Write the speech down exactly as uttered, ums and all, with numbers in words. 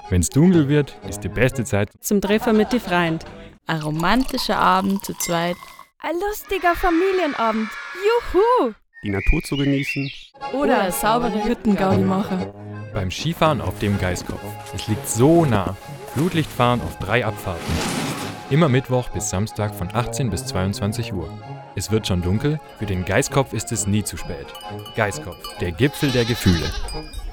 Wenn's dunkel wird, ist die beste Zeit zum Treffen mit den Freunden. Ein romantischer Abend zu zweit. Ein lustiger Familienabend. Juhu! Die Natur zu genießen. Oder eine saubere Hüttengaudi machen. beim Skifahren auf dem Geiskopf. Es liegt so nah. Flutlichtfahren auf drei Abfahrten. Immer Mittwoch bis Samstag von achtzehn bis zweiundzwanzig Uhr. Es wird schon dunkel, für den Geiskopf ist es nie zu spät. Geiskopf, der Gipfel der Gefühle.